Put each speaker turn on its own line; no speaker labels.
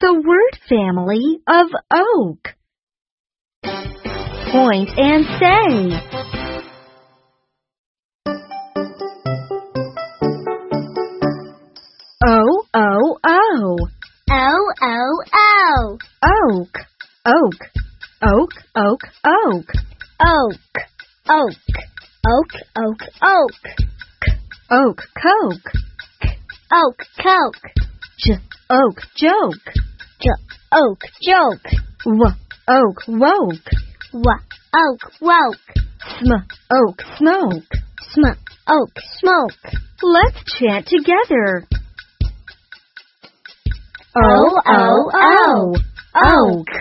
the word family of oak. Point and say. O-O-O.
O-O-O.
Oak, oak, oak, oak, oak.
Oak, oak, oak, oak, oak.
Oak, coke.
Oak, coke.
Oak, joke.
Oak, joke.
Oak, woke.
Oak, woke.
Oak, smoke.
Oak, smoke.
Let's chant together.
O-O-O.
Oak.